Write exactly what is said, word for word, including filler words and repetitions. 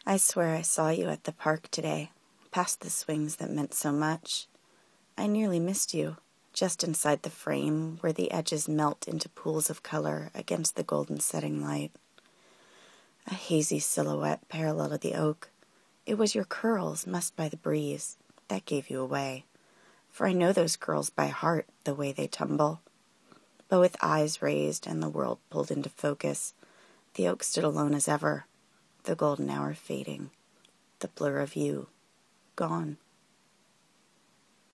I swear I saw you at the park today, past the swings that meant so much. I nearly missed you, just inside the frame where the edges melt into pools of color against the golden setting light. A hazy silhouette parallel to the oak. It was your curls mussed by the breeze that gave you away, for I know those curls by heart, the way they tumble. But with eyes raised and the world pulled into focus, the oak stood alone as ever, the golden hour fading, the blur of you gone.